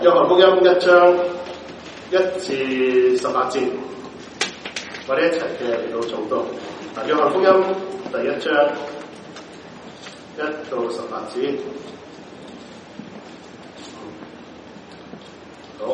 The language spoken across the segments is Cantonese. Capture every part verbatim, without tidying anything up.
約翰福音一章一至十八節，我哋一齊嘅嚟到誦讀。嗱，約翰福音第一章一到十八節。好，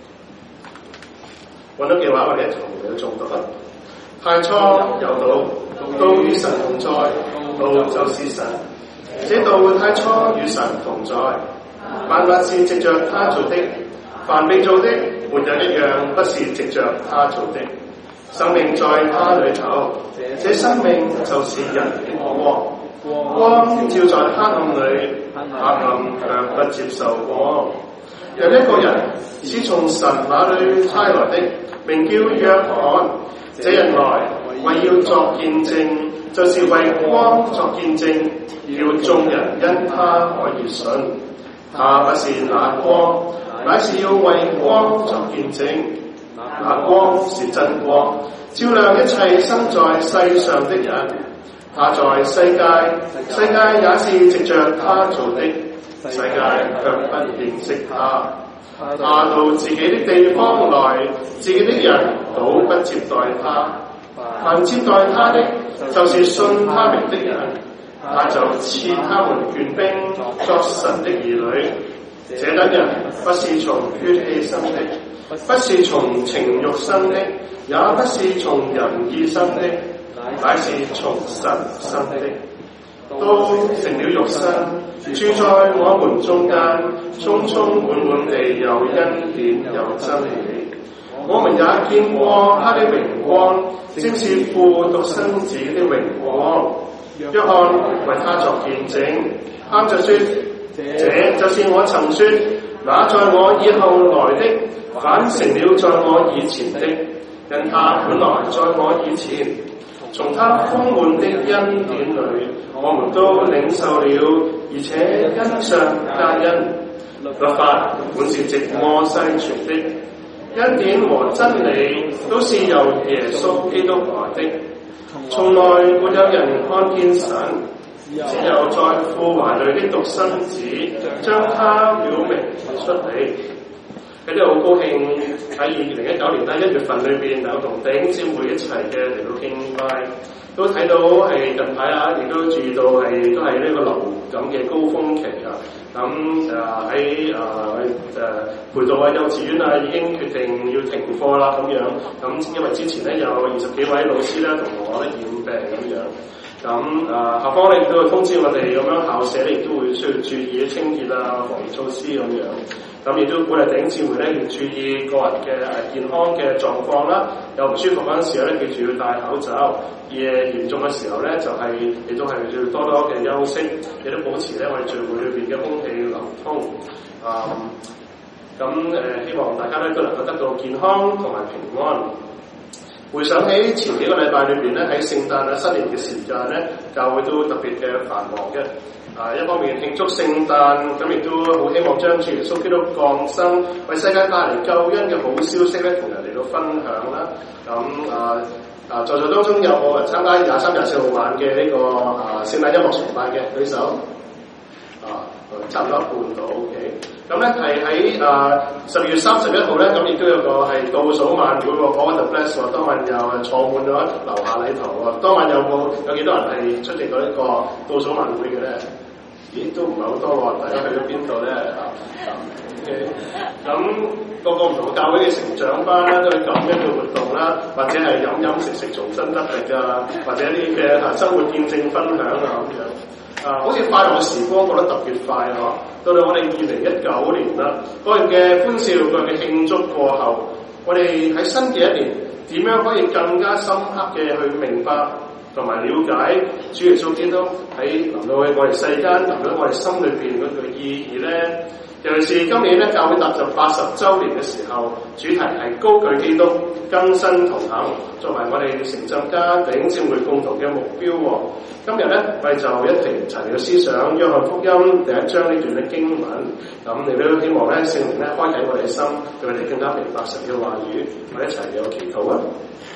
揾到嘅話，我哋一齊嚟到誦讀啦。太初有道，道與神同在，道就是神。這道太初與神同在，萬物是藉着他做的，凡被做的，沒有一樣不是藉着他做的。生命在他裏頭，這生命就是人的光。光照在黑暗裏，黑暗卻不接受光。有一個人是從神那裏差來的，名叫約翰。這人來為要作見證，就是為光作見證，叫眾人因他可以信。他不是那光，乃是要為光作見證。那光是真光，照亮一切生在世上的人。他在世界，世界也是藉着他做的，世界卻不認識他。他到自己的地方來，自己的人倒不接待他。凡接待他的，就是信他名的人，他就賜他們權柄作神的兒女。這等人不是從血氣生的，不是從情慾生的，也不是從人意生的，乃是從神生的。都成了肉身，住在我們中間，充充滿滿地有恩典有真理。我們也見過他的榮光，正是父獨生子的榮光。約翰為他作見證，他就說：這就是我曾說，那在我以後來的，反成了在我以前的，因他本來在我以前。從他豐滿的恩典裏，我們都領受了，而且恩上加恩。律法本是藉摩西傳的，恩典和真理都是由耶穌基督來的。從來沒有人看見神，只有在父懷裏的獨生子將他表明出嚟。喺呢度好高興喺二零一九年咧一月份裏邊有同弟兄姊妹一齊嘅嚟到敬拜，都睇到係近排啊，亦都注意到係都係呢個流感嘅高峰期啊。咁誒喺誒誒培道啊、幼稚園啊已經決定要停課啦咁樣。咁因為之前咧有二十幾位老師咧同我咧染病咁樣。咁誒校方咧亦都會通知我哋咁樣，校舍咧亦都會需要注意清潔啊、防疫措施咁樣。咁亦都鼓勵弟兄姊妹咧要注意個人嘅誒健康嘅狀況啦。有唔舒服嗰陣時候咧，記住要戴口罩。而嚴重嘅時候咧，就係、是、亦都係要多多嘅休息，亦都保持咧我哋聚會裏邊嘅空氣流通。啊、嗯，咁誒、呃、希望大家咧都能夠得到健康同埋平安。回想起前幾個禮拜裏邊咧，喺聖誕啊、新年嘅時間咧，教會都特別嘅繁忙嘅。啊，一方面慶祝聖誕，咁亦都好希望將主耶穌基督降生為世界帶嚟救恩嘅好消息咧，同人嚟到分享啦。咁啊啊，在座當中有冇人參加廿三、廿四號晚嘅呢、這個啊聖誕音樂崇拜嘅舉手？啊，差唔多一半到 OK。咁咧係喺啊十二月三十一號咧，咁亦都有個係倒數晚會喎 ，All the Bless 喎，當晚又坐滿咗樓下禮堂喎。當晚有冇有幾多人係出席過呢個倒數晚會嘅咧？咦，都唔係好多喎，大家去咗邊度咧？啊 ，OK，咁個個唔同教會嘅成長班啦，都係咁樣嘅活動啦，或者係飲飲食食重新得力啊，或者一啲嘅啊生活見證分享啊咁樣。啊，好似快樂嘅時光過得特別快嗬。到到我哋二零一九年啦，嗰日嘅歡笑，嗰日嘅慶祝過後，我哋喺新嘅一年點樣可以更加深刻嘅去明白同埋了解主耶穌基督喺臨到去我哋世間，臨到我哋心裏邊嗰個意義咧？尤其是今年咧，教會踏入八十週年嘅時候，主題係高舉基督，更新同行，作為我哋成浸家弟兄姊妹共同嘅目標。今日咧，我哋就一齊齊嚟嘅思想約翰福音第一章呢段嘅經文。咁你都希望咧，聖靈咧開啟我哋嘅心，讓我哋更加明白神嘅話語。我哋一齊有祈禱啊！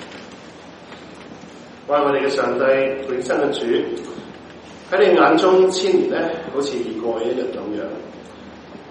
我係我哋嘅上帝，永生嘅主，喺你眼中千年咧，好似已過嘅一日咁樣。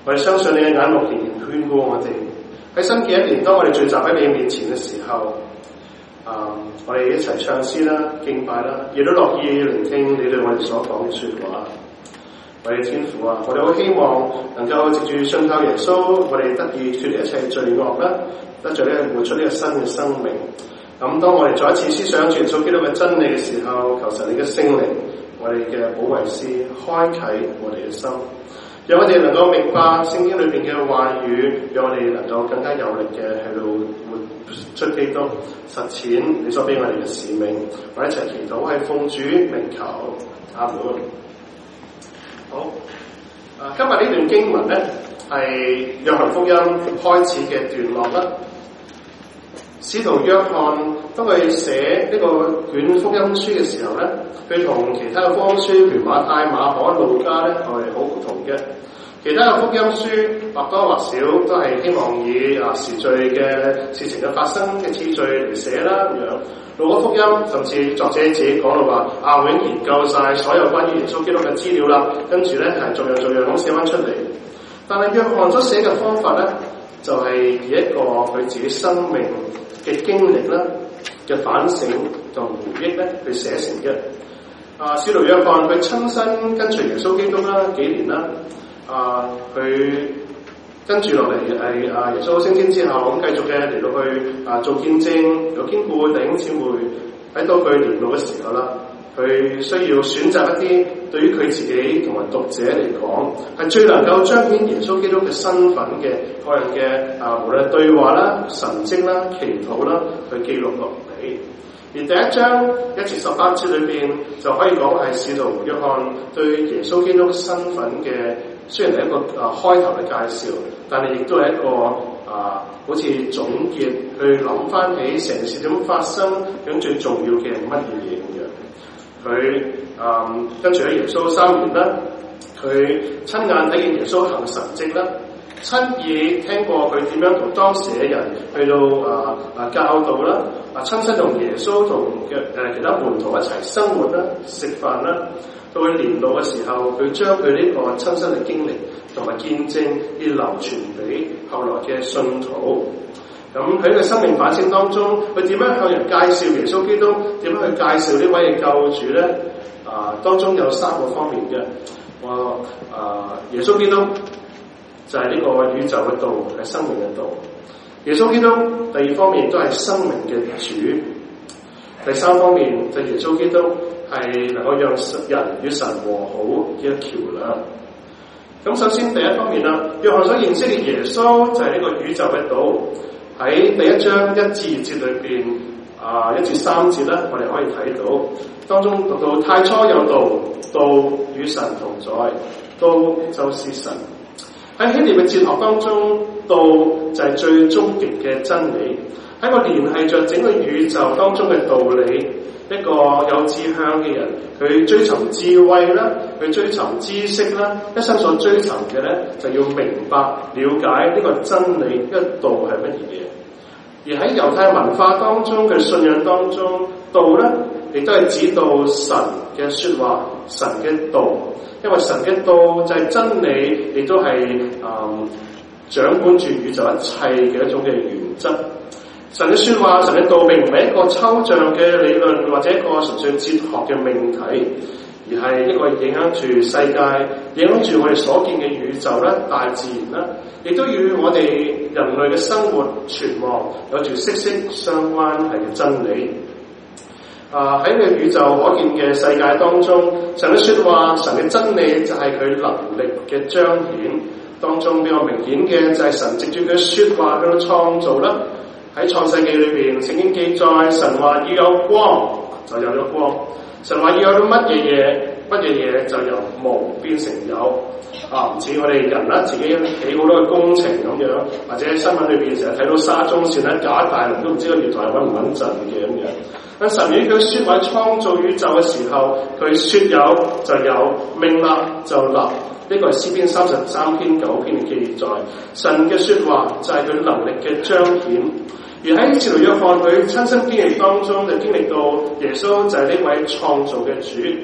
我哋相信你嘅眼目仍然眷顧我哋。喺新嘅一年，當我哋聚集喺你面前嘅時候，啊，我哋一齊唱詩啦、敬拜啦，亦都樂意聆聽你對我哋所講嘅說話。我哋天父啊，我哋好希望能夠藉住信靠耶穌，我哋得以脫離一切罪惡啦，得著咧活出呢個新嘅生命。咁當我哋再一次思想住耶穌基督嘅真理嘅時候，求神你嘅聖靈，我哋嘅保惠師，開啟我哋嘅心，讓我哋能夠明白聖經裏邊嘅話語，讓我哋能夠更加有力嘅喺度活出基督，實踐你所俾我哋嘅使命。我哋一齊祈禱，係奉主名求，阿門。好，啊，今日呢段經文咧係約翰福音開始嘅段落啦。使徒約翰當佢寫呢個卷福音書嘅時候咧，佢同其他嘅福音書，譬如馬太、馬可、路加咧，係好唔同嘅。其他嘅福音書或多或少都係希望以啊時序嘅事情嘅發生嘅次序嚟寫啦咁樣。路加福音甚至作者自己講到話，啊我已經研究晒所有關於耶穌基督嘅資料啦，跟住咧係逐樣逐樣咁寫翻出嚟。但係約翰所寫嘅方法咧，就係、是、以一個佢自己生命嘅經歷啦嘅反省同回憶咧去寫成嘅。啊，使徒約翰佢親身跟隨耶穌基督啦幾年啦，啊佢跟住落嚟係啊耶穌升天之後咁繼續嘅嚟到去啊做見證，有堅固弟兄姊妹喺到佢年老嘅時候啦，佢需要選擇一啲對於佢自己同埋讀者嚟講係最能夠彰顯耶穌基督嘅身份嘅各樣嘅啊無論對話啦、神蹟啦、祈禱啦，去記錄落嚟。而第一章一至十八節裏邊就可以講係使徒約翰對耶穌基督身份嘅，雖然係一個啊開頭嘅介紹，但係亦都係一個啊好似總結，去諗翻起成件事點發生，咁最重要嘅係乜嘢嘢咁樣。佢啊、嗯、跟住喺耶穌三年啦，佢親眼睇見耶穌行神蹟啦，親耳聽過佢點樣同當時嘅人去到啊啊教導啦，啊親身同耶穌同嘅誒其他門徒一齊生活啦、食飯啦。到佢年老嘅時候，佢將佢呢個親身嘅經歷同埋見證，要流傳俾後來嘅信徒。咁喺佢生命反省當中，佢點樣向人介紹耶穌基督？點樣去介紹呢位嘅救主咧？啊，當中有三個方面嘅。我啊，耶穌基督就係呢個宇宙嘅道，係生命嘅道。耶穌基督第二方面都係生命嘅主。第三方面就係耶穌基督係能夠讓人與神和好嘅橋樑。咁首先第一方面啦，約翰所認識嘅耶穌就係呢個宇宙嘅道。喺第一章一至二節裏邊，啊一至三節咧，我哋可以睇到當中讀到太初有道，道與神同在，道就是神。喺希臘嘅哲學當中，道就係最終極嘅真理，喺個聯繫着整個宇宙當中嘅道理。一個有志向嘅人，佢追尋智慧啦，佢追尋知識啦，一生所追尋嘅咧，就要明白、了解呢個真理，呢個道係乜嘢。而喺猶太文化當中嘅信仰當中，道咧亦都係指到神嘅說話、神嘅道，因為神嘅道就係真理，亦都係嗯掌管住宇宙一切嘅一種嘅原則。神嘅說話、神嘅道並唔係一個抽象嘅理論或者一個純粹哲學嘅命題，而係一個影響住世界、影響住我哋所見嘅宇宙啦、大自然啦，亦都與我哋人類嘅生活存亡有住息息相關係嘅真理。啊！喺呢個宇宙可見嘅世界當中，神嘅說話、神嘅真理就係佢能力嘅彰顯。當中比較明顯嘅就係神藉住佢說話去到創造啦。喺創世記裏邊，聖經記載神話要有光，就有咗光；神話要有咗乜嘢嘢，乜嘢嘢就由無變成有。啊，唔似我哋人啦，自己起好多嘅工程咁樣，或者喺新聞裏邊成日睇到沙中線咧，搞一大輪都唔知個月台穩唔穩陣嘅咁樣。咁神與佢說話創造宇宙嘅時候，佢說有就有，命立就立。呢個係詩篇三十三篇九篇嘅記載。神嘅說話就係佢能力嘅彰顯。而喺使徒約翰佢親身經歷當中，就經歷到耶穌就係呢位創造嘅主。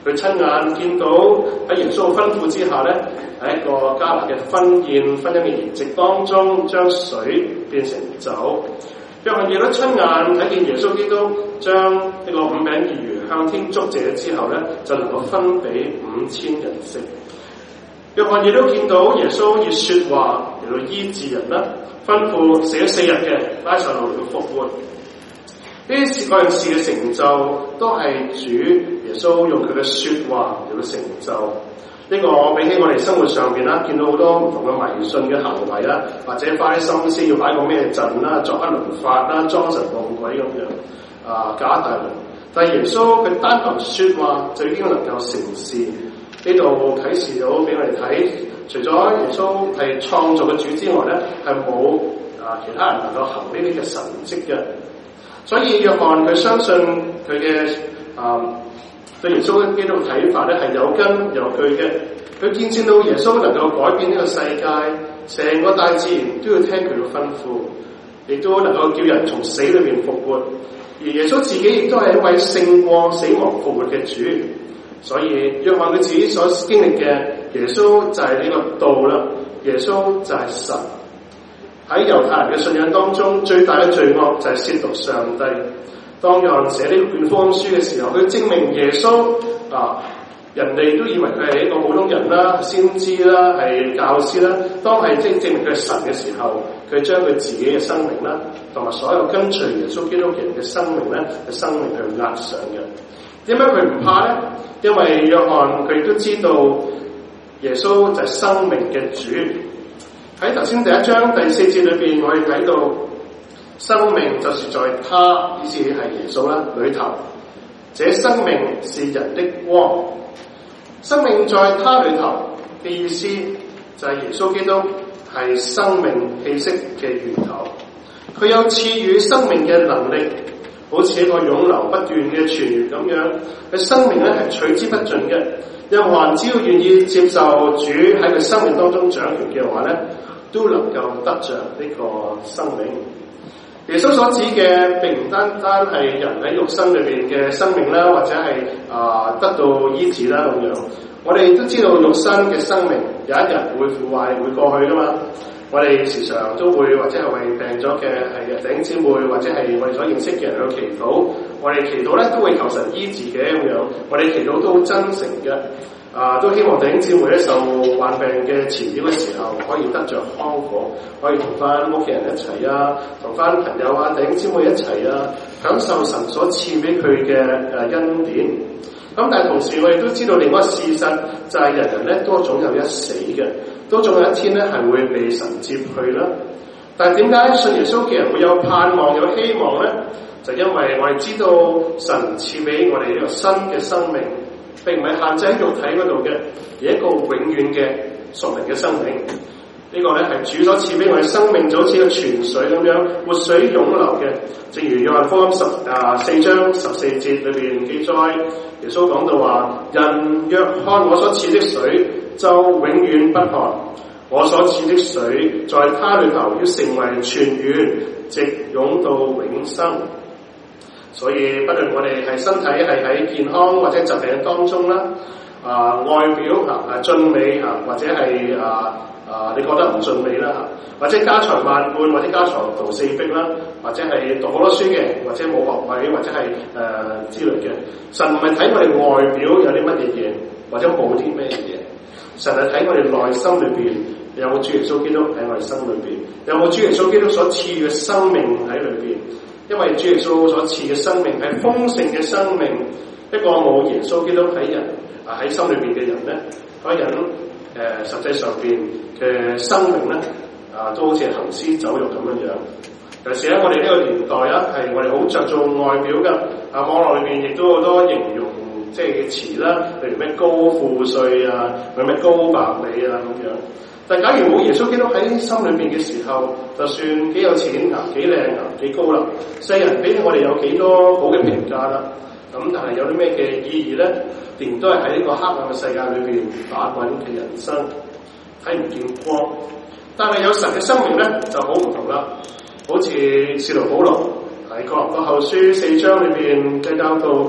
佢親眼見到喺耶穌吩咐之下咧，喺一個迦拿嘅婚宴婚姻嘅筵席當中，將水變成酒。約翰亦都親眼睇見耶穌基督將呢個五餅二魚向天祝謝之後咧，就能夠分俾五千人食。約翰亦都見到耶穌以說話嚟到醫治人啦，吩咐死咗四日嘅拉撒路要復活。呢啲事嗰陣事嘅成就，都係主耶穌用佢嘅說話嚟到成就。呢、這個比起我哋生活上邊啦，見到好多唔同嘅迷信嘅行為啦，或者花啲心思要擺個咩陣啦，作一輪法啦，裝神弄鬼咁樣啊，搞一大輪。但係耶穌佢單憑說話就已經能夠成事。呢度啟示到俾我哋睇，除咗耶穌係創造嘅主之外咧，係冇啊其他人能夠行呢啲嘅神蹟嘅。所以約翰佢相信佢嘅啊對耶穌基督嘅睇法咧係有根有據嘅。佢見證到耶穌能夠改變呢個世界，成個大自然都要聽佢嘅吩咐，亦都能夠叫人從死裏面復活。而耶穌自己亦都係一位勝過死亡復活嘅主。所以約翰佢自己所經歷嘅耶穌就係呢個道啦，耶穌就係神。喺猶太人嘅信仰當中，最大嘅罪惡就係褻瀆上帝。當約翰寫呢卷福音書嘅時候，佢證明耶穌啊，人哋都以為佢係一個普通人啦、先知啦、係教師啦。當係即係證明佢係神嘅時候，佢將佢自己嘅生命啦，同埋所有跟隨耶穌基督嘅人嘅生命咧嘅生命去壓上嘅。點解佢唔怕咧？因為約翰佢都知道耶穌就係生命嘅主。喺頭先第一章第四節裏邊，我哋睇到生命就是在他，意思係耶穌啦裏頭。這生命是人的光，生命在他裏頭嘅意思就係耶穌基督係生命氣息嘅源頭。佢有賜予生命嘅能力，好似一個湧流不斷嘅泉源咁樣。佢生命咧係取之不盡嘅。任何人只要願意接受主喺佢生命當中掌權嘅話咧，都能夠得着呢個生命。耶穌所指嘅並唔單單係人喺肉身裏邊嘅生命啦，或者係啊、呃、得到醫治啦咁樣。我哋都知道肉身嘅生命有一日會腐壞，會過去噶嘛。我哋時常都會或者係為病咗嘅係弟兄姊妹，或者係我哋所認識嘅人去祈禱。我哋祈禱咧都會求神醫治嘅咁樣。我哋祈禱都好真誠嘅。啊，都希望弟兄姊妹咧受患病嘅纏繞嘅時候，可以得着康復，可以同翻屋企人一齊啊，同翻朋友啊、弟兄姊妹一齊啊，享受神所賜俾佢嘅誒恩典。咁但係同時我哋都知道另一個事實，就係、是、人人咧都總有一死嘅，都總有一天咧係會被神接去啦。但係點解信耶穌嘅人會有盼望、有希望咧？就因為我哋知道神賜俾我哋呢個新嘅生命。並唔係限制喺肉體嗰度嘅，而一個永遠嘅屬靈嘅生命。這個、呢個咧係主所賜俾我哋生命，就好似個泉水咁樣，活水湧流嘅。正如約翰福音十啊四章十四節裏邊記載，耶穌講到話：人若看我所賜的水，就永遠不渴；我所賜的水，在他裏頭要成為泉源，直湧到永生。所以不論我哋係身體係喺健康或者疾病當中啦，啊外表啊俊美啊，或者係啊啊你覺得唔俊美啦，或者家財萬貫，或者家財道四壁啦，或者係讀好多書嘅，或者冇學位，或者係誒、呃、之類嘅。神唔係睇我哋外表有啲乜嘢嘢，或者冇啲咩嘢，神係睇我哋內心裏邊有冇主耶穌基督喺我哋心裏邊，有冇主耶穌基督所賜嘅生命喺裏邊。因為主耶穌所賜嘅生命係豐盛嘅生命，一個冇耶穌基督喺人啊喺心裏邊嘅人咧，嗰個人誒、呃、實際上邊嘅生命咧啊都好似行屍走肉咁樣樣。尤其是喺我哋呢個年代啊，係我哋好着重外表噶，啊網絡裏邊亦都好多形容即係嘅詞啦，例如咩高富帥啊，或者咩高白美啊咁樣。但假如冇耶穌基督喺心裏邊嘅時候，就算幾有錢啊、幾靚啊、幾高啦，世人俾我哋有幾多好嘅評價啦，咁但係有啲咩嘅意義咧？仍然都係喺呢個黑暗嘅世界裏邊打滾嘅人生，睇唔見光。但係有神嘅生命咧就好唔同啦，好似使徒保羅喺哥林多後書四章裏邊嘅教導，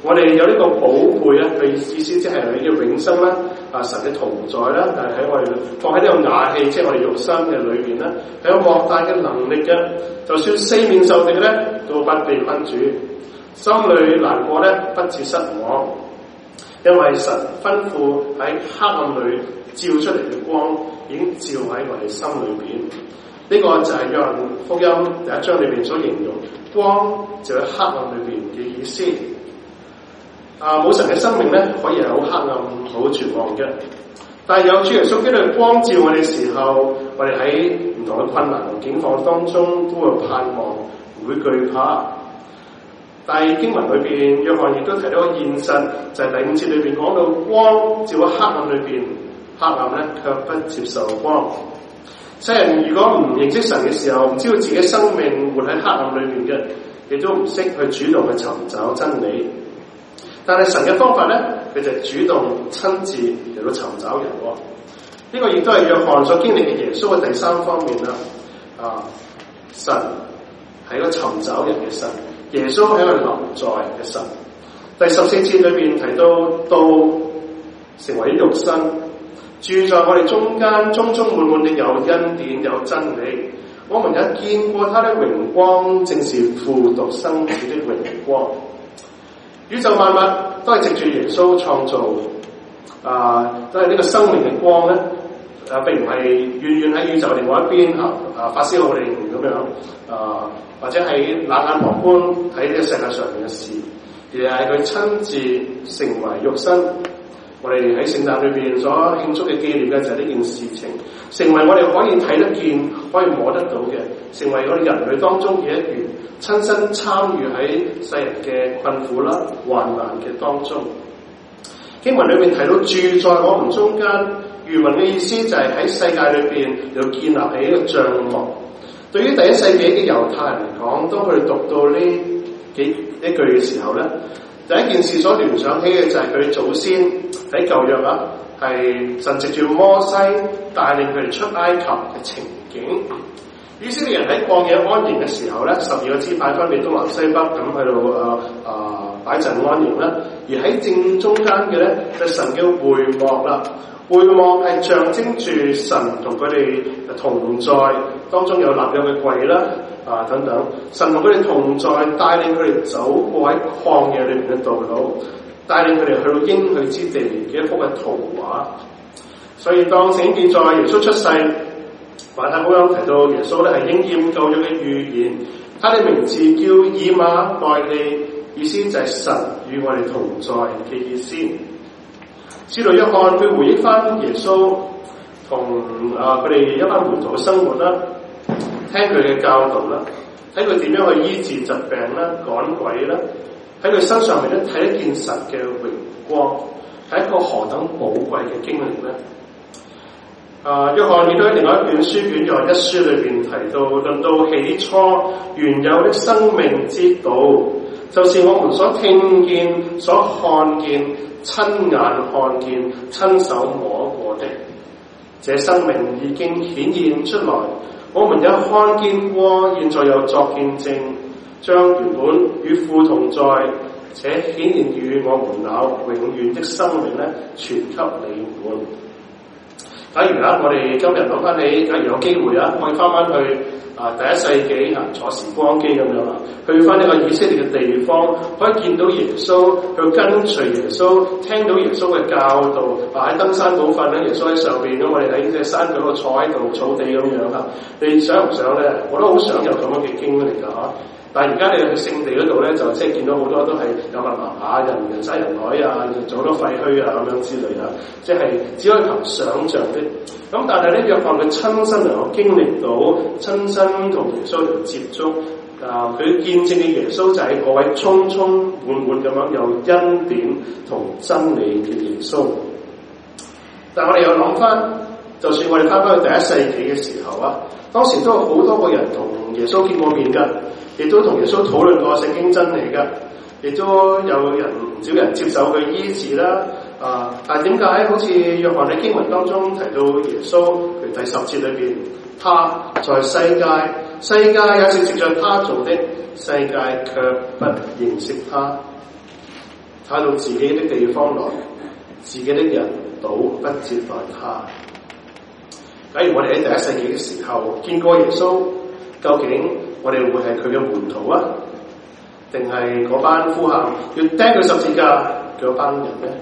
我哋有呢個寶貝啊，佢意思即係你嘅永生啦，啊神嘅同在啦，但係喺我哋放喺呢個瓦器，即係我哋肉身嘅裏邊咧，係有莫大嘅能力嘅。就算四面受敵咧，都不被困住；心裏難過咧，不致失望，因為神吩咐喺黑暗裏照出嚟嘅光，已經照喺我哋心裏邊。呢、這個就係約翰福音第一章裏邊所形容光就喺黑暗裏邊嘅意思。啊，冇神嘅生命咧，可以係好黑暗、好絕望嘅。但係有主耶穌基督嘅光照我哋時候，我哋喺唔同嘅困難同境況當中都會盼望，唔會懼怕。但係經文裏邊，約翰亦都提到個現實，就係、是、第五節裏邊講到光照喺黑暗裏邊，黑暗咧卻不接受光。世人如果唔認識神嘅時候，唔知道自己生命活喺黑暗裏邊嘅，亦都唔識去主動去尋找真理。但係神嘅方法咧，佢就主動親自嚟到尋找人。呢、這個亦都係約翰所經歷嘅耶穌嘅第三方面啦。啊，神係一個尋找人嘅神，耶穌係一個臨在嘅神。第十四節裏邊提到，道成為肉身，住在我哋中間，充充滿滿的有恩典有真理。我們也見過他的榮光，正是父獨生子的榮光。宇宙萬物都係藉住耶穌創造，啊，都係呢個生命嘅光咧，啊，並唔係遠遠喺宇宙另外一邊啊，啊，發燒我哋咁樣，啊，或者喺冷眼旁觀睇呢個世界上面嘅事，而係佢親自成為肉身。我哋喺聖誕裏邊所慶祝嘅紀念嘅就係呢件事情，成為我哋可以睇得見、可以摸得到嘅，成為我哋人類當中嘅一員，親身參與喺世人嘅困苦啦、患難嘅當中。經文裏面提到住在我們中間，原文嘅意思就係喺世界裏邊又建立起一個帳幕。對於第一世紀嘅猶太人嚟講，當佢哋讀到呢幾一句嘅時候咧，第一件事所聯想起嘅就係佢哋祖先喺舊約啊，係神藉住摩西帶領佢哋出埃及嘅情景。以色列人喺曠野安營嘅時候咧，十二個支派分別東南西北咁喺度啊啊擺陣安營啦。而喺正中間嘅咧，就係神嘅會幕啦。會幕係象徵住神同佢哋同在，當中有立約嘅櫃啦啊等等。神同佢哋同在，帶領佢哋走過喺曠野裏面嘅道路，帶領佢哋去到應許之地嘅一幅嘅圖畫。所以當聖經記載耶穌出世，馬太福音提到耶穌咧係應驗舊約嘅預言，他的名字叫以馬內利，意思就係神與我哋同在嘅意思。使徒約翰佢回憶翻耶穌同啊佢哋一班門徒嘅生活啦，聽佢嘅教導啦，睇佢點樣去醫治疾病啦、趕鬼啦，喺佢身上面咧睇一件神嘅榮光，係一個何等寶貴嘅經歷咧！啊，約翰亦都喺另外一本書卷《約翰一書》裏邊提到，論到起初原有的生命之道，就是我們所聽見、所看見、親眼看見、親手摸過的。這生命已經顯現出來，我們也看見過，現在又作見證，將原本與父同在，且顯現與我們那永遠的生命咧，傳給你們。假如啊，我哋今日諗翻起，假如有機會啊，可以翻翻去啊第一世紀啊坐時光機咁樣啊，去翻呢個以色列嘅地方，可以見到耶穌，去跟隨耶穌，聽到耶穌嘅教導。啊喺登山寶訓咧，耶穌喺上邊，咁我哋喺呢隻山嗰度坐喺度草地咁樣啊，你想唔想咧？我都好想有咁樣嘅經歷㗎嚇。但係而家你去聖地嗰度咧，就即係見到好多都係有密麻麻、人人山人海啊，做好多廢墟啊咁樣之類啊，即係只可以憑想像的。咁但係咧，約翰佢親身能夠經歷到，親身同耶穌嚟接觸，啊，佢見證嘅耶穌就係嗰位充充滿滿咁樣有恩典同真理嘅耶穌。但係我哋又諗翻，就算我哋翻返去第一世紀嘅時候啊，當時都有好多個人同耶穌見過面㗎。亦都同耶穌討論過聖經真理㗎，亦都有人唔少人接受佢醫治啦。啊，但係點解好似約翰喺經文當中提到耶穌，譬如第十節裏邊，他在世界，世界也是藉着他做的，世界卻不認識他。 他到自己的地方來，自己的人倒不接待他。假如我哋喺第一世紀嘅時候見過耶穌，究竟我哋會係佢嘅門徒啊，定係嗰班呼喊要釘佢十字架嘅班人咧？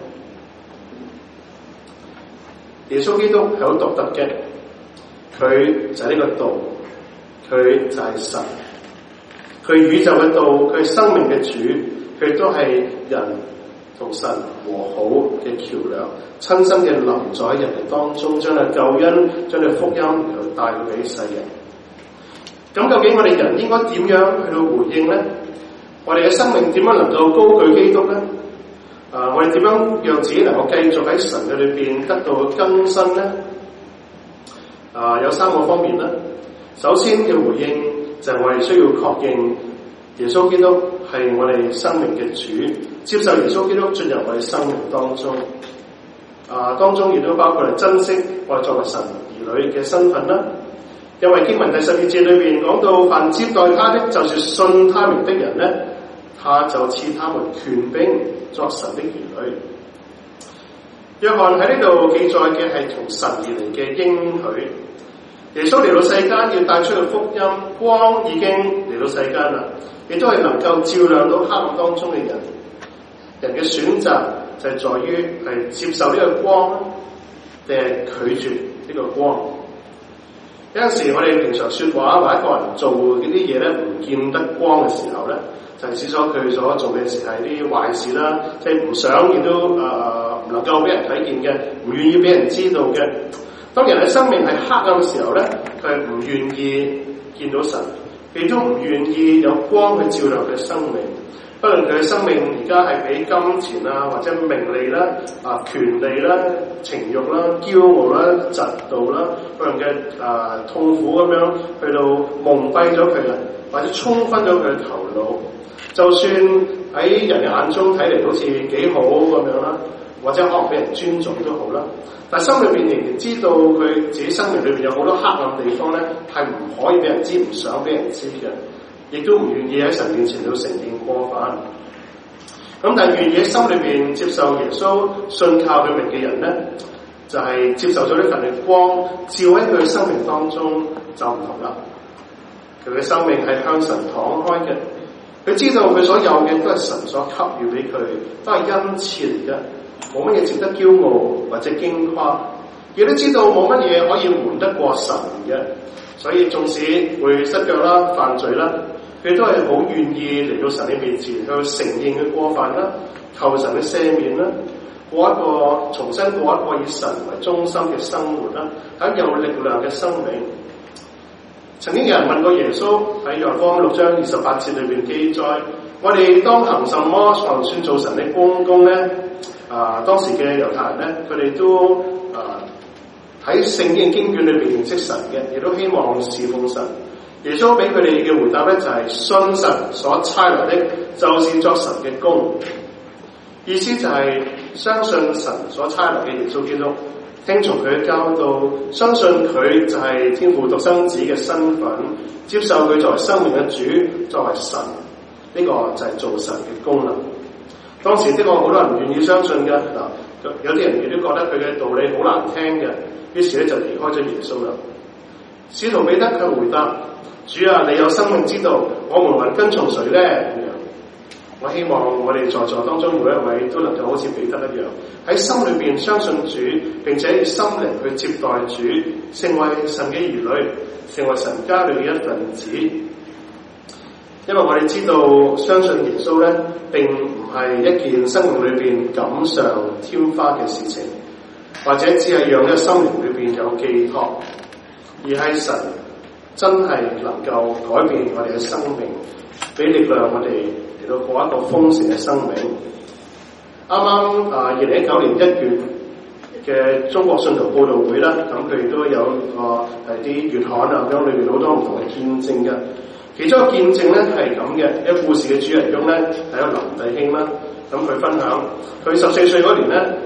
耶穌基督係好獨特嘅，佢就係呢個道，佢就係神，佢宇宙嘅道，佢係生命嘅主，佢都係人同神和好嘅橋梁，親身嘅臨在人哋當中，將佢救恩、將佢福音然後帶俾世人。咁究竟我哋人應該點樣去到回應咧？我哋嘅生命點樣能夠高舉基督咧？啊，我哋點樣讓自己能夠繼續喺神嘅裏邊得到更新咧？啊，有三個方面啦。首先嘅回應就係我哋需要確認耶穌基督係我哋生命嘅主，接受耶穌基督進入我哋生命當中。啊，當中亦都包括係珍惜我哋作為神兒女嘅身份啦。因為經文第十二節裏邊講到，凡接待他的，就是信他名的人咧，他就賜他們權柄作神的兒女。約翰喺呢度記載嘅係從神而嚟嘅應許。耶穌嚟到世間要帶出嘅福音，光已經嚟到世間啦，亦都係能夠照亮到黑暗當中嘅人。人嘅選擇就係在於係接受呢個光，定係拒絕呢個光。有陣時我哋平常說話或者一個人做呢啲嘢咧，唔見得光嘅時候咧，就係指咗佢所做嘅事係啲壞事啦，即係唔想亦都誒唔、呃、能夠俾人睇見嘅，唔願意俾人知道嘅。當人喺生命係黑暗嘅時候咧，佢係唔願意見到神，亦都唔願意有光去照亮佢嘅生命。不論佢嘅生命而家係俾金錢啊，或者名利啦、啊權利啦、情慾啦、驕傲啦、嫉妒啦，嗰樣嘅啊痛苦咁樣去到蒙蔽咗佢啦，或者沖昏咗佢嘅頭腦。就算喺人眼中睇嚟好似幾好咁樣啦，或者可能俾人尊重都好啦，但係心裏邊仍然知道佢自己生命裏邊有好多黑暗地方咧，係唔可以俾人知，唔想俾人知嘅。亦都唔願意喺神面前度承認過犯，咁但係願意喺心裏邊接受耶穌、信靠佢名嘅人咧，就係、是、接受咗呢份嘅光，照喺佢嘅生命當中就唔同啦。佢嘅生命係向神敞開嘅，佢知道佢所有嘅都係神所給予俾佢，都係恩賜嚟嘅，冇乜嘢值得驕傲或者矜誇，亦都知道冇乜嘢可以瞞得過神嘅，所以縱使會失腳啦、犯罪啦，佢都係好願意嚟到神嘅面前去承認佢過犯啦，求神嘅赦免啦，過一個重新過一個以神為中心嘅生活啦，係有力量嘅生命。曾經有人問過耶穌，喺約翰福音六章二十八節裏邊記載，我哋當行什麼才算做神的工工咧？啊，當時嘅猶太人咧，佢哋都啊喺聖經經卷裏邊認識神嘅，亦都希望侍奉神。耶穌俾佢哋嘅回答咧，就係、是、信神所差來的，就是作神嘅工。意思就係相信神所差來嘅耶穌基督，聽從佢嘅教導，相信佢就係天父獨生子嘅身份，接受佢作為生命嘅主，作為神，呢、這個就係做神嘅功能。當時的確好多人唔願意相信嘅，嗱，有啲人亦都覺得佢嘅道理好難聽嘅，於是咧就離開咗耶穌啦。使徒彼得佢回答：主啊，你有生命之道，我們還跟從誰咧？咁樣，我希望我哋在座當中每一位都能夠好似彼得一樣，喺心裏邊相信主，並且以心靈去接待主，成為神嘅兒女，成為神家裏嘅一份子。因為我哋知道，相信耶穌咧，並唔係一件生命裏邊錦上添花嘅事情，或者只係讓一個心靈裏邊有寄託，而係神真係能夠改變我哋嘅生命，俾力量我哋嚟到過一個豐盛嘅生命。啱啱啊，二零一九年一月嘅中國信徒佈道會啦，咁佢哋都有個係啲月刊啊，咁裏邊好多唔同嘅見證嘅。其中一個見證咧係咁嘅，一個故事嘅主人翁咧係一個林弟兄啦，咁佢分享佢十四歲嗰年咧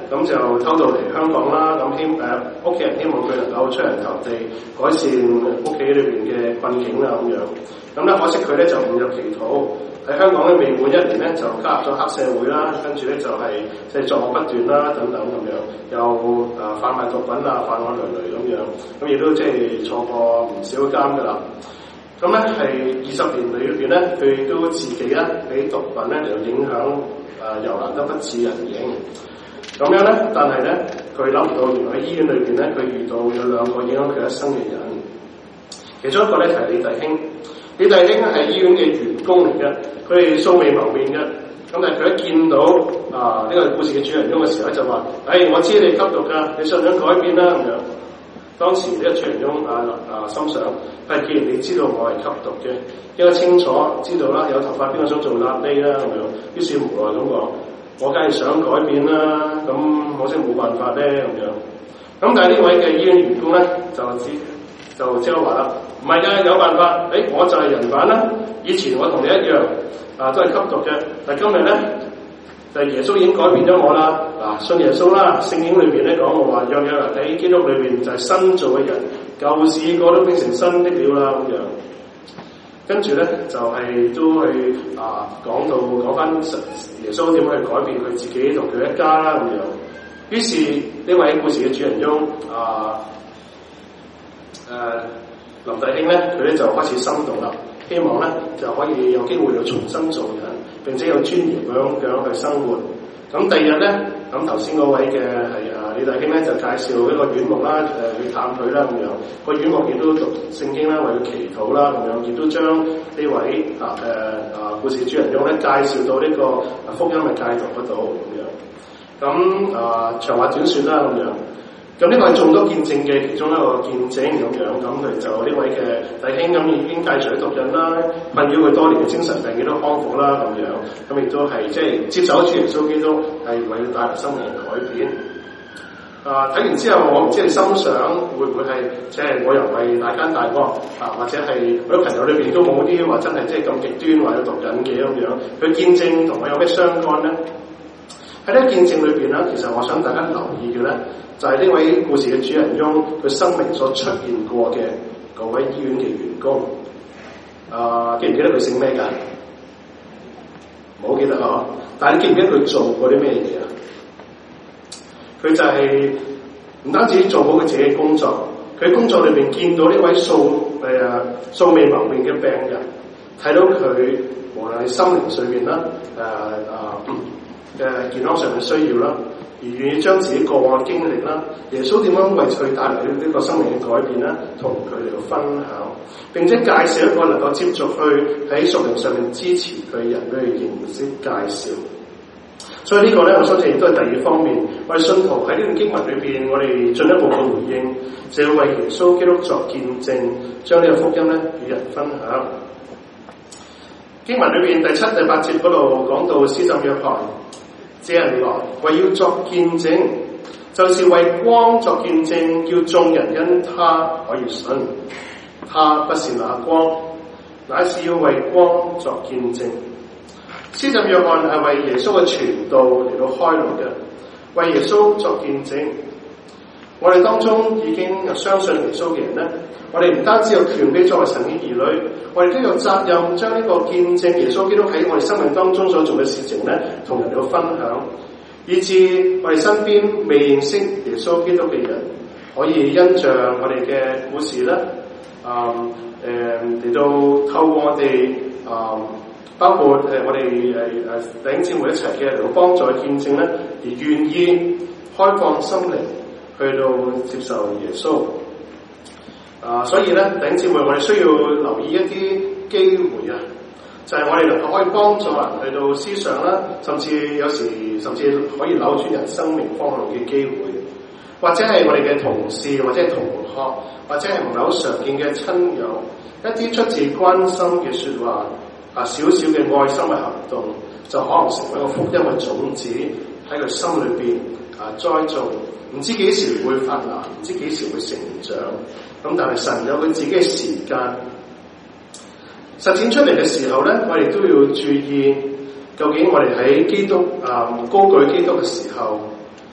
咁就偷渡嚟香港啦，咁希誒屋企人希望佢能夠出人頭地，改善屋企裏邊嘅困境啦咁樣。咁咧可惜佢咧就誤入歧途，喺香港咧未滿一年咧就加入咗黑社會啦，跟住咧就係即係作惡不斷啦等等咁樣，又誒販賣毒品啊，犯案累累咁樣，咁亦都即係坐過唔少監噶啦。咁咧係二十年裏邊咧，佢都自己咧俾毒品咧就影響誒，又難得不似人形。咁樣咧，但係咧佢諗唔到，原來喺醫院裏邊咧，佢遇到有兩個影響佢一生嘅人。其中一個咧就係李弟兄，李弟兄係醫院嘅員工嚟嘅，佢哋素未謀面嘅。咁但係佢一見到啊呢、這個故事嘅主人翁嘅時候就話：誒、哎，我知你吸毒㗎，你想唔想改變啦？咁樣。當時呢個主人翁啊啊心想：係既然你知道我係吸毒嘅，應該清楚知道啦，有頭髮邊個想做瘌痢啦咁樣。於是無奈咁講：我梗係想改變啦，咁可惜冇辦法咧咁樣。咁但係呢位嘅醫院員工咧就知就即刻話啦：唔係㗎，有辦法。誒、哎，我就係人版啦。以前我同你一樣啊，都係吸毒嘅，但係今日咧就係、是、耶穌已經改變咗我啦。嗱、啊，信耶穌啦，聖經裏邊咧講我話，若有人喺基督裏邊就係新造嘅人，舊事過都變成新的了啦咁樣。跟住咧就係、是、都去啊講到講翻耶穌點樣去改變佢自己同佢一家啦咁樣。於是呢位故事嘅主人翁啊誒、啊、林弟兄咧，佢咧就開始心動啦，希望咧就可以有機會去重新做人，並且有尊嚴咁樣去生活。咁第二日咧，咁頭先嗰位嘅係啊李弟兄咧就介紹一個院牧啦，誒、呃、去探佢啦咁樣。個院牧亦都讀聖經啦，為佢祈禱啦咁樣，亦都將呢位啊誒啊故事主人翁咧介紹到呢個福音嘅戒毒嗰度咁樣。咁啊長話短説啦咁樣。咁呢個係眾多見證嘅其中一個見證咁樣。咁佢就呢位嘅弟兄咁已經戒除咗毒癮啦，困擾佢多年嘅精神病亦都康復啦咁樣。咁亦都係即係接受主耶穌基督係為佢帶來生命嘅改變。啊！睇完之後，我唔知你心想會唔會係即係我又係大奸大惡啊，或者係我啲朋友裏邊都冇啲話真係即係咁極端或者毒癮嘅咁樣。佢見證同我有咩相干咧？喺呢個見證裏邊咧，其實我想大家留意嘅咧，就係、是、呢位故事嘅主人翁佢生命所出現過嘅嗰位醫院嘅員工。啊，記唔記得佢姓咩㗎？唔好記得啊！但係你記唔記得佢做過啲咩嘢啊？佢就係唔單止做好佢自己嘅工作，佢喺工作裏邊見到呢位素誒素未謀面嘅病人，睇到佢無論係心靈上面啦，誒啊嘅健康上嘅需要啦，而願意將自己過往嘅經歷啦，耶穌點樣為佢帶來呢個生命嘅改變咧，同佢哋嘅分享，並且介紹一個能夠接續去喺屬靈上面支持佢嘅人去認識介紹。所以呢個咧，我相信亦都係第二方面，我哋信徒喺呢段經文裏邊，我哋進一步嘅回應，就要為耶穌基督作見證，將呢個福音咧與人分享。經文裏邊第七、第八節嗰度講到施浸約翰，這人來為要作見證，就是為光作見證，叫眾人因他可以信。他不是那光，乃是要為光作見證。施浸約翰係為耶穌嘅傳道嚟到開路嘅，為耶穌作見證。我哋當中已經相信耶穌嘅人咧，我哋唔單止有權柄作為神嘅兒女，我哋都有責任將呢個見證耶穌基督喺我哋生命當中所做嘅事情咧，同人哋分享，以致我哋身邊未認識耶穌基督嘅人，可以因着我哋嘅故事咧，啊誒嚟到透過我哋啊。呃包括誒我哋誒誒弟兄姊妹一齊嘅嚟到幫助見證咧，而願意開放心靈去到接受耶穌。啊，所以咧弟兄姊妹，我哋需要留意一啲機會啊，就係、是、我哋能夠可以幫助人去到思想啦，甚至有時甚至可以扭轉人生命方向嘅機會，或者係我哋嘅同事，或者係同學，或者係唔係好常見嘅親友，一啲出自關心嘅説話。啊，少少嘅愛心嘅行動，就可能成為一個福音嘅種子喺佢心裏邊啊栽種，唔知幾時會發芽，唔知幾時會成長。咁但係神有佢自己嘅時間，實踐出嚟嘅時候咧，我哋都要注意，究竟我哋喺基督啊高舉基督嘅時候，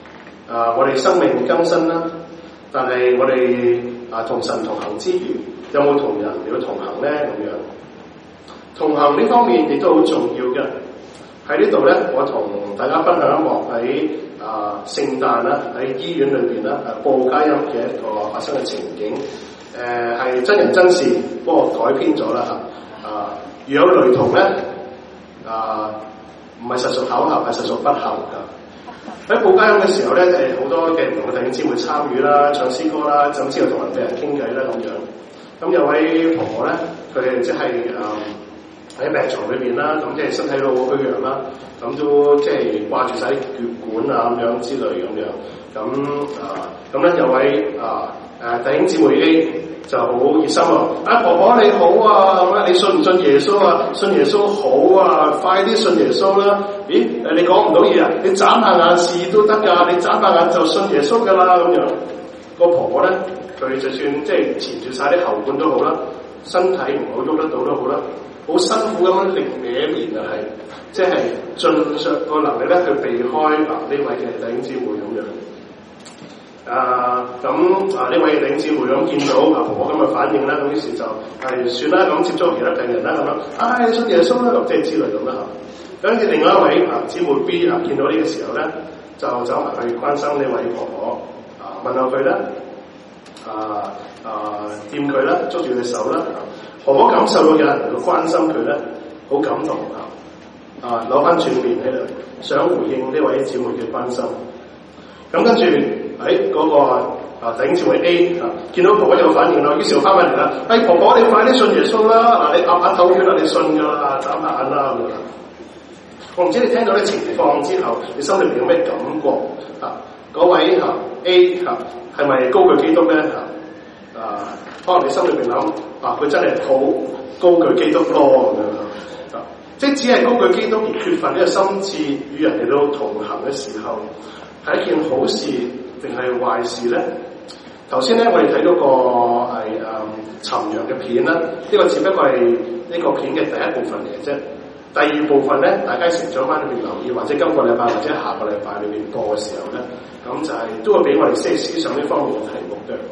啊，我哋生命更新啦，但係我哋啊同神同行之餘，有冇同人嚟到同行咧？咁樣同行呢方面亦都好重要嘅。喺呢度咧，我同大家分享一幕喺啊聖誕啦，喺醫院裏邊啦，誒報佳音嘅一個發生嘅情景。誒、呃、係真人真事，不過改編咗啦嚇。啊，如有雷同咧，啊唔係實屬巧合，係實屬不幸㗎。喺報佳音嘅時候咧，誒好多嘅唔同嘅弟兄姊妹參與啦，唱詩歌啦，甚至乎同人俾人傾偈啦咁樣。咁有位婆婆咧，佢即係誒喺病床裏邊啦，咁即係身體都好虛弱啦，咁都即係掛住晒啲血管啊咁樣之類咁樣。咁啊，咁咧有位啊誒弟兄姊妹 A 就好熱心喎，啊婆婆你好啊，咁啊你信唔信耶穌啊？信耶穌好啊，快啲信耶穌啦！咦誒你講唔到嘢啊？你眨下眼試都得㗎，你眨下眼就信耶穌㗎啦咁樣。個婆婆咧，佢就算即係纏住晒啲喉管都好啦，身體唔好喐得到都好啦，好辛苦咁樣擰歪面啊，係即係盡上個能力咧去避開啊呢位嘅弟兄姊妹咁樣。啊咁啊呢位弟兄姊妹咁見到啊婆婆咁嘅反應啦，咁於是就係算啦，咁接觸其他病人啦咁樣，唉、哎、信耶穌啦，即係之類咁啦嚇。跟住另外一位啊姊妹 B 啊見到呢個時候咧，就走埋去關心呢位婆婆啊，問候佢啦，啊啊掂佢啦，捉住佢手啦，婆婆感受到有人嚟到關心佢咧，好感動啊！啊攞翻轉面喺度，想回應呢位姊妹嘅關心。咁跟住喺嗰個啊弟兄姊妹 A 啊，見到婆婆有反應啦，於是就翻返嚟啦。哎婆婆你快啲信耶穌啦！嗱你壓下頭血啦，你信㗎啦，眨下眼啦咁樣。我唔知你聽到啲情況之後，你心裏面有咩感覺啊？嗰位啊 A 啊係咪高舉基督咧？啊，可能你心裏面諗啊，佢真係好高舉基督咯咁樣啊，即係只係高舉基督而缺乏呢個心志與人哋都同行嘅時候，係一件好事定係壞事咧？頭先咧我哋睇到個係誒尋羊嘅片啦，呢、這個只不過係呢個片嘅第一部分嚟嘅啫。第二部分咧，大家成長班裏面留意，或者今個禮拜或者下個禮拜裏面播嘅時候咧，咁就係、是、都會俾我哋即係思想呢方面嘅題目嘅。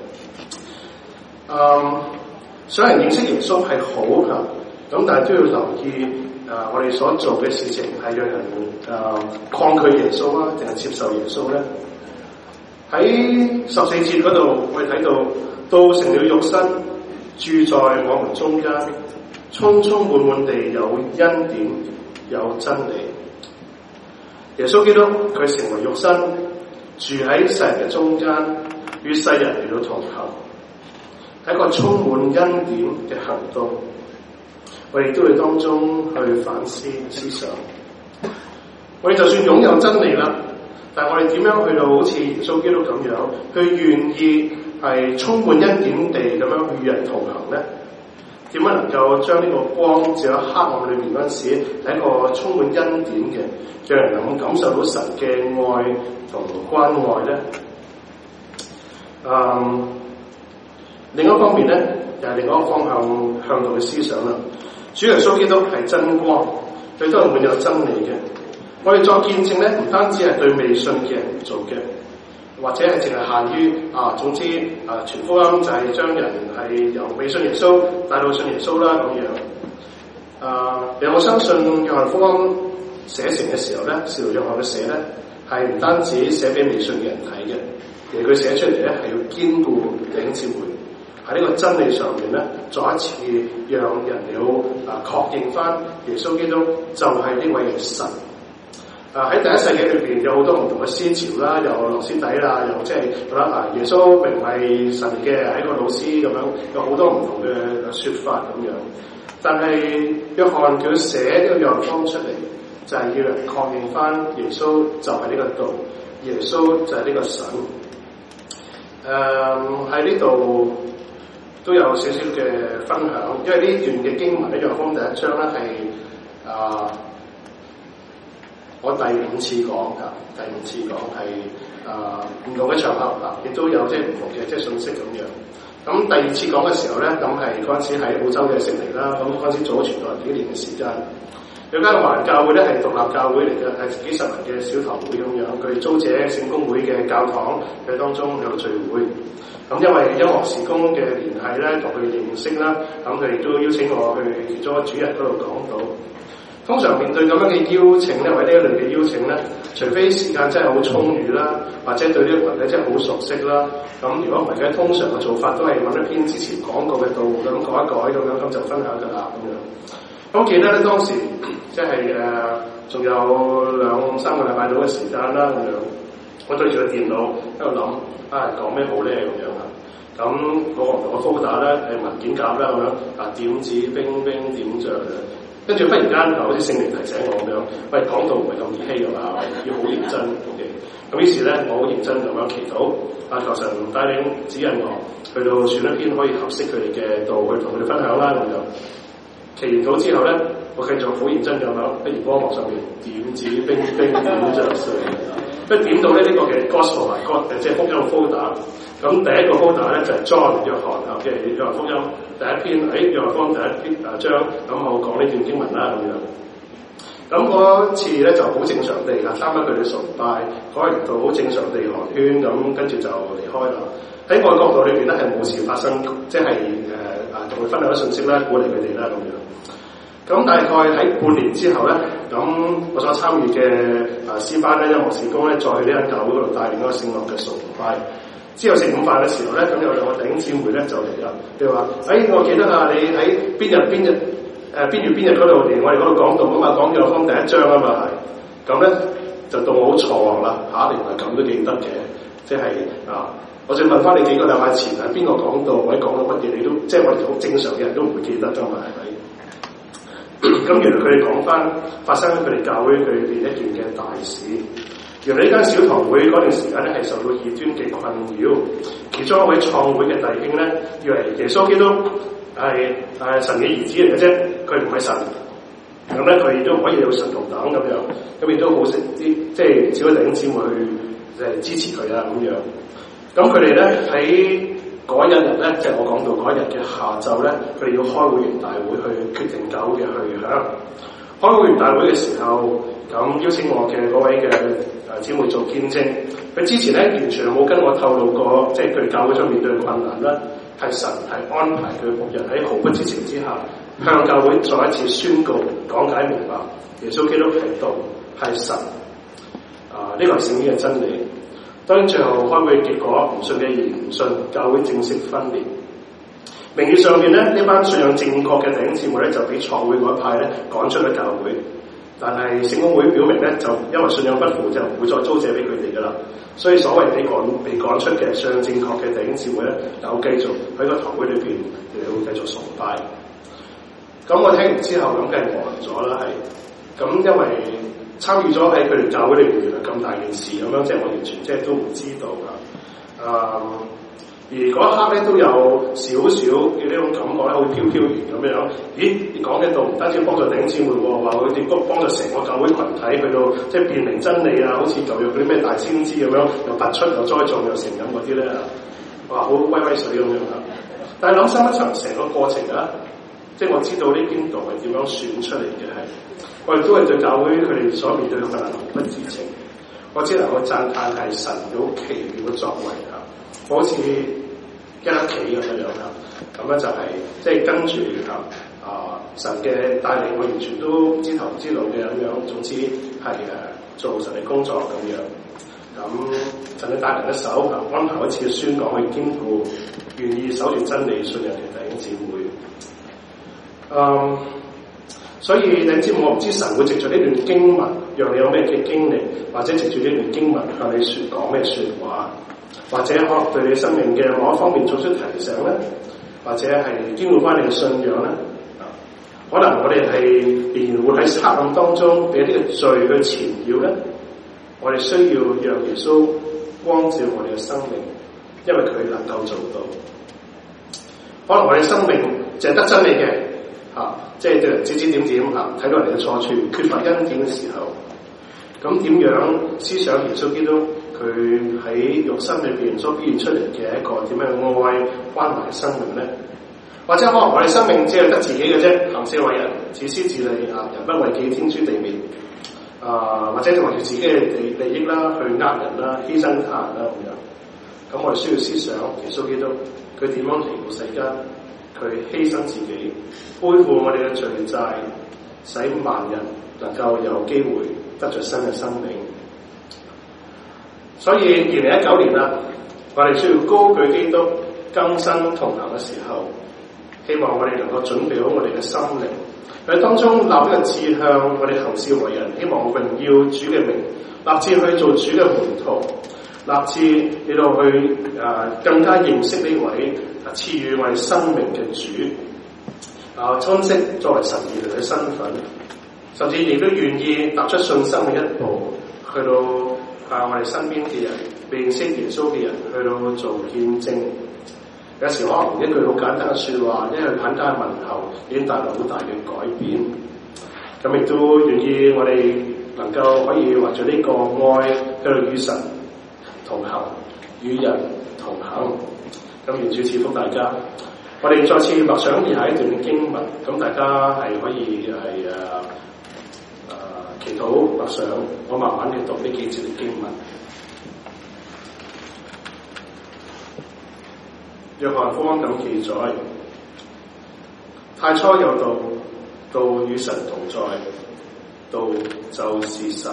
嗯，想人認識耶穌係好㗎，咁但係都要留意誒、呃，我哋所做嘅事情係讓人誒、呃、抗拒耶穌啊，定係接受耶穌咧？喺十四節嗰度，我哋睇到道成了肉身，住在我們中間。充充滿滿地有恩典有真理，耶穌基督佢成為肉身，住喺世人嘅中間，與世人嚟到同行，係一個充滿恩典嘅行動。我哋都會當中去反思思想，我哋就算擁有真理啦，但係我哋點樣去到好似耶穌基督咁樣，去願意係充滿恩典地咁樣與人同行咧？點樣能夠將呢個光照喺黑暗裏面嗰陣時，係一個充滿恩典嘅，讓人能夠感受到神嘅愛同關愛咧？嗯，另一方面咧，又係另一個方向向度嘅思想啦。主耶穌基督係真光，佢都係滿有真理嘅。我哋作見證咧，唔單止係對未信嘅人做嘅。或者係淨係限於啊，總之啊，傳福音就係將人係由未信耶穌帶到信耶穌啦咁樣。啊，有冇相信約翰福音寫成嘅時候咧，使徒約翰嘅寫咧係唔單止寫俾未信嘅人睇嘅，而佢寫出嚟咧係要堅固弟兄姊妹喺呢個真理上面咧，再一次讓人了啊確認翻耶穌基督就係呢位嘅神。啊！喺第一世紀裏邊有好多唔同嘅思潮啦，有諾斯底啦，又即係覺得啊耶穌並唔係神嘅，係一個老師咁樣，有好多唔同嘅説法咁樣。但係約翰佢寫呢個約翰福音出嚟，就係、是、要人確認翻耶穌就係呢個道，耶穌就係呢個神。誒喺呢度都有少少嘅分享，因為呢段嘅經文咧，約翰福音第一章咧係啊。我第五次講㗎，第五次講係啊唔同嘅場合啊，亦都有即係唔同嘅即係信息咁樣。咁第二次講嘅時候咧，咁係嗰陣時喺澳洲嘅悉尼啦，咁嗰陣時做咗傳道人幾年嘅時間。 有間環教會咧係獨立教會嚟嘅，係幾十人嘅小堂會咁樣，佢租借聖公會嘅教堂喺當中有聚會。咁因為音樂事工嘅聯繫咧，同佢認識啦，咁佢亦都邀請我去其中一個主日嗰度講道。通常面對咁樣嘅邀請咧，或者呢一類嘅邀請咧，除非時間真係好充裕啦，或者對呢個群體真係好熟悉啦，咁如果唔係嘅，通常嘅做法都係揾一篇之前講過嘅道咁改一改咁樣，咁就分享㗎啦咁樣。咁記得咧當時即係誒，仲、呃、有兩三個禮拜到嘅時間啦咁樣，我對住個電腦喺度諗啊講咩好咧咁樣啊，咁我同個 folder 咧誒文件夾啦咁樣啊點指兵兵點著嘅。跟住忽然間就好似聖靈提醒我咁樣，喂講道唔係咁兒戲㗎嘛，要好認真 OK。咁於是咧，我好認真咁樣祈禱，啊求神帶領指引我，去到選一篇可以合適佢哋嘅道去同佢哋分享啦咁樣。祈完禱之後咧，我繼續好認真咁樣喺熒光幕上面點指兵兵點著碎，一點到咧呢、這個嘅 Gospel 同埋 God 即係福音 folder。咁第一個 folder 咧就係、是、John 約翰啊嘅約翰福音第一篇喺約翰福音第一篇啊章，咁我講呢段經文啦咁樣。咁嗰次咧就好正常地啊，參加佢哋崇拜，講完道好正常地寒暄，咁跟住就離開啦。喺外國度裏邊咧係冇事發生，即係誒啊同佢分享啲信息啦，鼓勵佢哋啦咁樣。咁大概喺半年之後咧，咁我所參與嘅啊詩班咧音樂事工咧，再去呢間教會嗰度帶領嗰個聖樂嘅崇拜。之後食午飯嘅時候咧，咁有兩個弟兄姊妹咧就嚟啦。佢話：誒、哎，我記得啊，你喺邊日邊日誒邊月邊日嗰度嚟我哋嗰度講道啊嘛，講約翰第一章啊嘛係。咁咧就到我好錯啦嚇，原來咁都記得嘅，即係啊，我想問翻你幾個禮拜前係邊個講道或者講到乜嘢，你都即係我哋好正常嘅人都唔會記得㗎嘛係咪？咁原來佢哋講翻發生喺佢哋教會佢哋一件嘅大事。原來呢間小堂會嗰段時間咧係受到異端嘅困擾，其中一位創會嘅弟兄咧，以為耶穌基督係係神嘅兒子嚟嘅啫，佢唔係神，咁咧佢亦都唔可以有神同等咁樣，咁亦都好識啲即係少啲弟兄姊妹去誒支持佢啊咁樣。咁佢哋咧喺嗰一日咧，即係我講到嗰一日嘅下晝咧，佢哋要開會員大會去決定教會嘅去向。開會員大會嘅時候，咁邀請我嘅嗰位嘅誒姊妹做見證。佢之前咧完全冇跟我透露過，即係佢哋教會所面對嘅困難啦。係神係安排佢僕人喺毫不知情之下，向教會再一次宣告、講解明白，耶穌基督係道，係神。啊，呢個係聖經嘅真理。當然最後開會結果，唔信嘅而唔信，教會正式分裂。名義上面咧，呢班信仰正確嘅弟兄姊妹咧，就俾創會嗰一派咧趕出咗教會。但係聖公會表明咧，就因為信仰不符，就唔會再租借俾佢哋噶啦。所以所謂被趕被趕出嘅信仰正確嘅弟兄姊妹咧，有繼續喺個堂會裏邊，要繼續崇拜。咁我聽完之後，咁梗係呆咗啦，係咁，因為參與咗喺佢哋教會裏邊，原來咁大件事咁樣，即係我完全即係都唔知道噶。啊、嗯！而嗰一刻咧都有少少嘅呢種感覺咧，好飄飄然咁樣。咦？你講嘅道唔單止幫助弟兄姊妹喎，話佢哋幫助成個教會群體去到即係辨明真理啊，好似舊約嗰啲咩大先知咁樣，又拔出又栽種又成咁嗰啲咧，哇！好威威水咁樣啊！但係諗深一層，成個過程啊，即係我知道呢篇道係點樣選出嚟嘅係，我哋都係對教會佢哋所面對嘅困難毫不知情。我只能夠讚歎係神好奇妙嘅作為啊！好似一粒棋咁樣樣啦，咁咧就係即係跟住啊啊神嘅帶領，我完全都知頭唔知路嘅咁樣。總之係誒做神嘅工作咁樣。咁神嘅帶領一手啊，安排一次嘅宣講去兼顧願意守住真理信仰嘅弟兄姊妹。嗯，所以弟兄姊妹，我唔知神會藉住呢段經文，讓你有咩嘅經歷，或者藉住呢段經文向你説講咩説話。或者可能對你生命嘅某一方面作出提醒咧，或者係堅固翻你嘅信仰咧。可能我哋係仍然活喺黑暗當中，俾一啲嘅罪去纏繞咧。我哋需要讓耶穌光照我哋嘅生命，因為佢能夠做到。可能我哋生命淨係得真理嘅，嚇、啊，即係對人指指點點嚇，睇到人哋嘅錯處，缺乏恩典嘅時候，咁點樣思想耶穌基督？佢喺肉身裏邊所表現出嚟嘅一個點樣愛關懷生命咧， 或者可能我哋生命只係得自己嘅啫，行事為人自私自利啊，人不為己，天誅地滅啊，或者就為住自己嘅利利益啦，去呃人啦，犧牲他人啦咁樣。咁我哋需要思想耶穌基督佢點樣嚟到世間，佢犧牲自己，背負我哋嘅罪債，使萬人能夠有機會得着新嘅生命。所以二零一九年啦，我哋需要高舉基督更新同行嘅時候，希望我哋能夠準備好我哋嘅心靈，喺當中立一個志向，我哋行事為人，希望榮耀主嘅名，立志去做主嘅門徒，立志嚟到去誒、呃、更加認識呢位賜予我哋生命嘅主，啊，珍惜作為神兒女嘅身份，甚至亦都願意踏出信心嘅一步，去到啊我哋身邊嘅人，認識耶穌嘅人，去到做見證。有時可能一句好簡單嘅説話，一句簡單嘅問候，已經帶來好大嘅改變。咁亦都願意我哋能夠可以為咗呢個愛，去到與神同行，與人同行。咁願主賜福大家。我哋再次默想以下一段經文，咁大家係可以係誒誒祈禱默想，我慢慢嘅讀呢幾節嘅經文。約翰福音咁記載：太初有道，道與神同在，道就是神。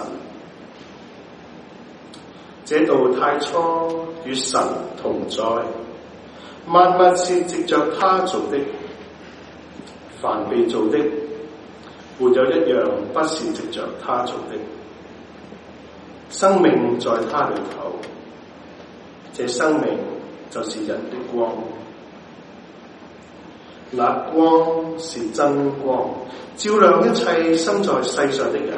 這道太初與神同在，萬物是藉着他做的，凡被做的，沒有一樣不是藉着他做的。生命在他裏頭，這生命就是人的光，那光是真光，照亮一切生在世上的人。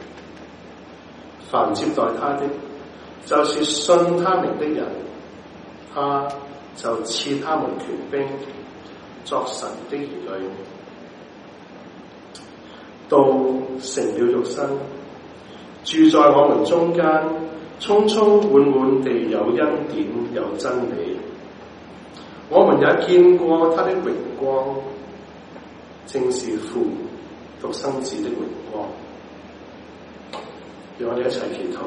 凡接待他的，就是信他名的人，他就賜他們權柄，作神的兒女。道成了肉身，住在我們中間，充充滿滿地有恩典有真理。我們也見過他的榮光，正是父獨生子的榮光。讓我哋一齊祈禱。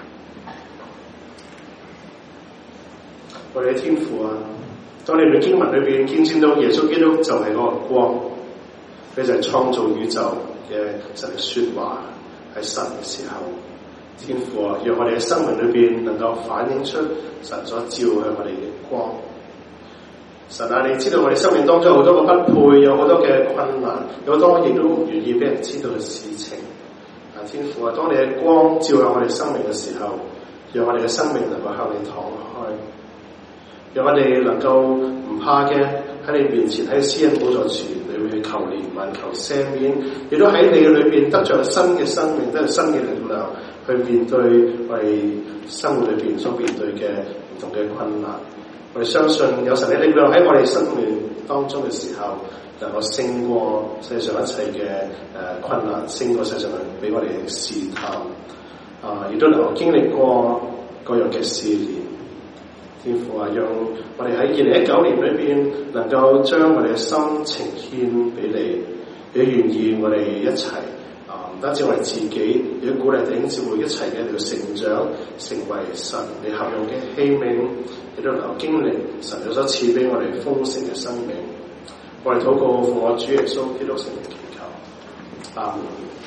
我哋嘅天父啊，當你哋經文裏邊見證到耶穌基督就係嗰個光，佢就係創造宇宙嘅神嘅說話係神嘅時候，天父啊，讓我哋嘅生命裏邊能夠反映出神所照向我哋嘅光。神啊，你知道我哋生命當中有好多嘅不配，有好多嘅困難，有好多亦都唔願意俾人知道嘅事情。啊，天父啊，當你嘅光照向我哋生命嘅時候，讓我哋嘅生命能夠向你敞開，讓我哋能夠唔怕嘅喺你面前喺施恩寶座前，你會去求憐憫、求赦免，亦都喺你嘅裏邊得着新嘅生命，得着新嘅力量去面對我哋生活裏邊所面對嘅唔同嘅困難。我哋相信有神嘅力量喺我哋生命當中嘅時候，能夠勝過世上一切嘅誒困難，勝過世上俾我哋試探，啊，亦都能夠經歷過各樣嘅試煉。天父啊，讓我哋喺二零一九年裏邊能夠將我哋嘅心呈獻俾你，亦願意我哋一齊啊，唔單止為自己，亦都鼓勵弟兄姊妹一齊嘅嚟到成長，成為神你合用嘅器皿，亦都能夠經歷神有所賜俾我哋豐盛嘅生命。我哋禱告奉我主耶穌基督聖名祈求，阿門。